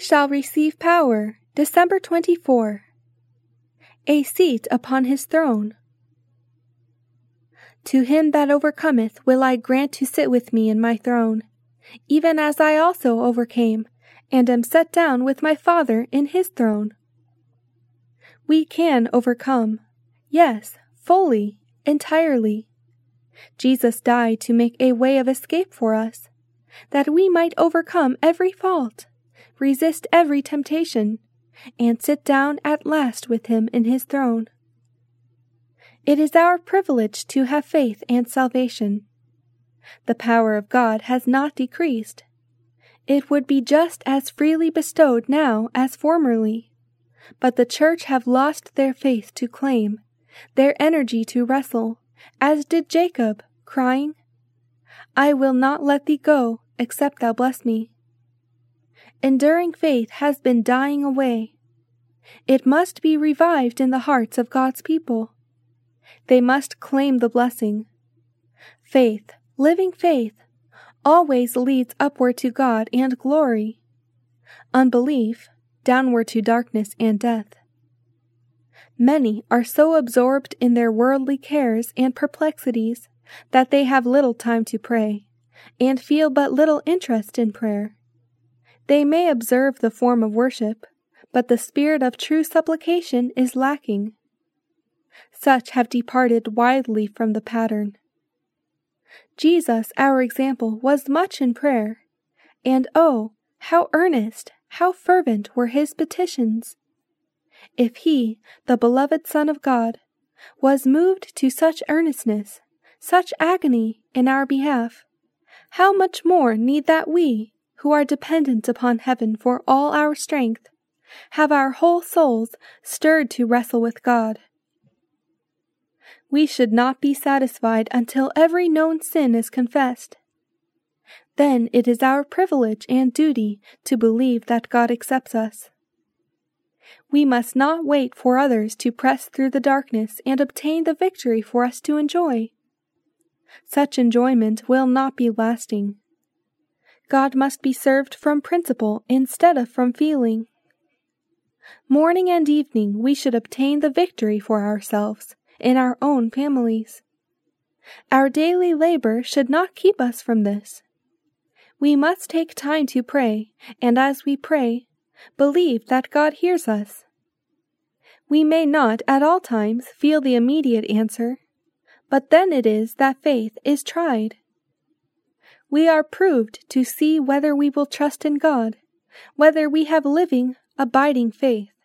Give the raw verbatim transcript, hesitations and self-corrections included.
shall receive power. December twenty-fourth. A seat upon his throne. To him that overcometh will I grant to sit with me in my throne, even as I also overcame, and am set down with my Father in his throne. We can overcome, yes, fully, entirely. Jesus died to make a way of escape for us, that we might overcome every fault, resist every temptation, and sit down at last with him in his throne. It is our privilege to have faith and salvation. The power of God has not decreased. It would be just as freely bestowed now as formerly, but the church have lost their faith to claim, their energy to wrestle, as did Jacob, crying, I will not let thee go, except thou bless me. Enduring faith has been dying away. It must be revived in the hearts of God's people. They must claim the blessing. Faith, living faith, always leads upward to God and glory. Unbelief, downward to darkness and death. Many are so absorbed in their worldly cares and perplexities that they have little time to pray, and feel but little interest in prayer. They may observe the form of worship, but the spirit of true supplication is lacking. Such have departed widely from the pattern. Jesus, our example, was much in prayer, and oh, how earnest, how fervent were his petitions! If he, the beloved Son of God, was moved to such earnestness, such agony in our behalf, how much more need that we, who are dependent upon heaven for all our strength, have our whole souls stirred to wrestle with God. We should not be satisfied until every known sin is confessed. Then it is our privilege and duty to believe that God accepts us. We must not wait for others to press through the darkness and obtain the victory for us to enjoy. Such enjoyment will not be lasting. God must be served from principle instead of from feeling. Morning and evening we should obtain the victory for ourselves in our own families. Our daily labor should not keep us from this. We must take time to pray, and as we pray, believe that God hears us. We may not at all times feel the immediate answer, but then it is that faith is tried. We are proved to see whether we will trust in God, whether we have living, abiding faith.